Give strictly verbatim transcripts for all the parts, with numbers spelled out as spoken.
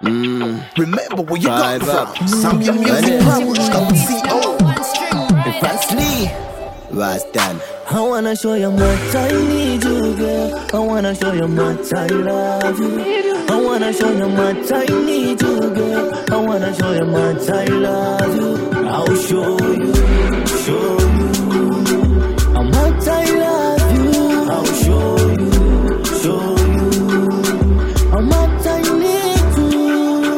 Mm. Remember where you got Five from. Some your music powers come C O. Firstly, Rastan. I wanna show you much I need you, girl. I wanna show you much I love you. I wanna show you much I need you, girl. I wanna show you much I love you. I'll show you, show you how much I love you. I'll show you, show you how much I need you.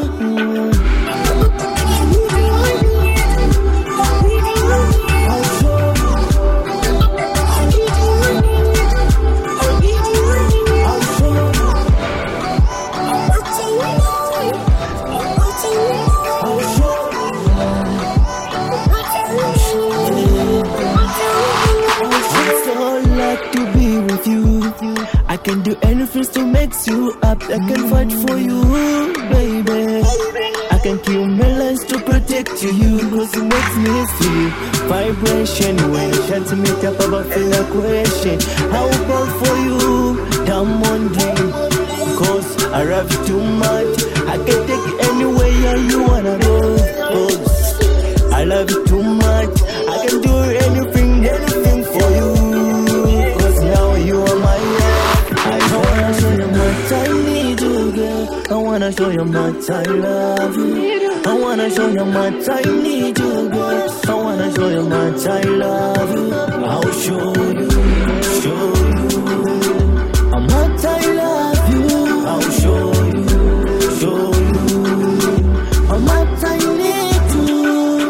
I can do anything to make you up. I can fight for you, baby. I can kill millions to protect you, cause it makes me feel vibration. When you shut me up, I feel a question. How about for you, diamond dream? Cause I love you too much. I can take you anywhere you wanna go. Cause I love you too much. I can do anything, anything for you. Cause now you are my love. I wanna show you much I need you, girl. I wanna show you much I love you. I wanna show you much I need you, girl. I wanna show you much I love you. I'll show you, show you how much I love you. I'll show you, show you how much I need you.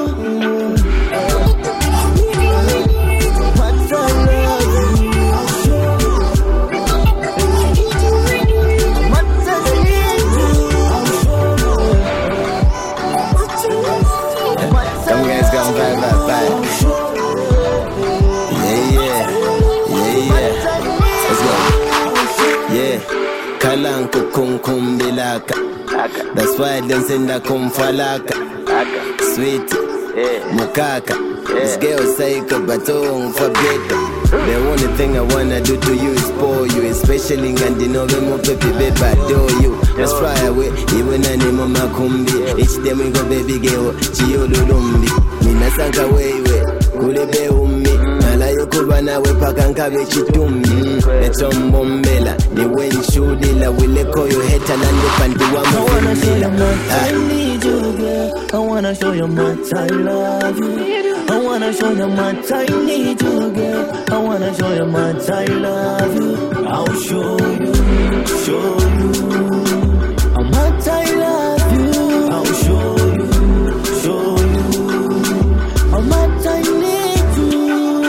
Much I love you. Come guys, come five, five, five. Yeah, yeah, yeah, yeah. Let's go. Yeah. Kalanko kum kum bilaka. That's why them send a kum falaka. Sweet, mukaka. This girl psycho, but don't forget. The only thing I wanna do to you is spoil you, especially in the November baby, baby, I adore you. Let's fly away, even a name of my kumbi. Each day we go baby girl, Chio Lumbi. Mina sanka wewe, kulebe umi. Nala yokubana we pakanka bechi tumbi. Etombo mbela, ni wenshudila. Wile koyo heta nande panti wa mfumila. I need you, girl. I wanna show you much I love you. I wanna show you much I need you, girl. I wanna show you much I love you. I'll show you, show you how much I love you. I'll show you, show you how much I need you.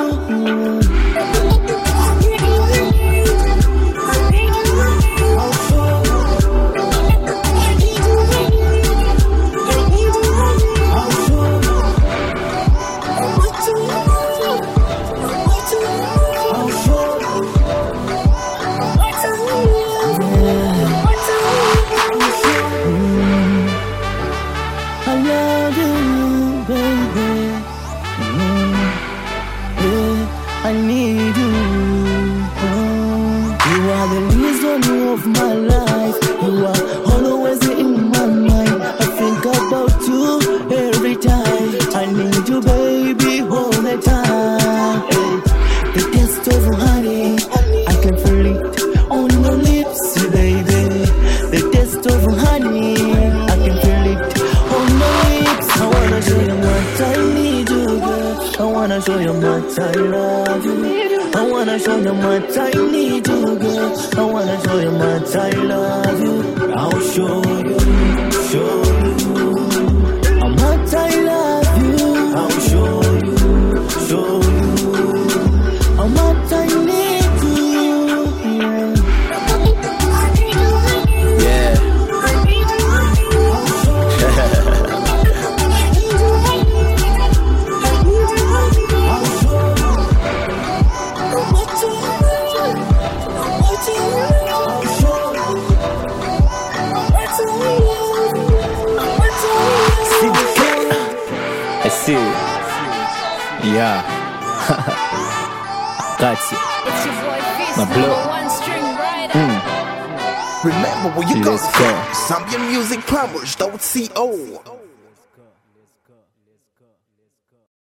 I need you. Oh, you are the reason of my life. You are always in my mind. I think about you every time. I need you, baby, all the time. Hey, the taste of honey, I can feel it on your lips, baby. The taste of honey, I can feel it on your lips. I wanna show you much I need you, girl. I wanna show you much I love you. I wanna show you much I need you, girl. I wanna show you much I love you. I'll show you, show you how much I love you. I'll show you, show you how much I need you. Yeah. I see you. Yeah. Got you. It's your boy Fizz, My number blood. one string rider. Mm. Remember where you go. Let's go. Zambian Music Plumbers, don't C O.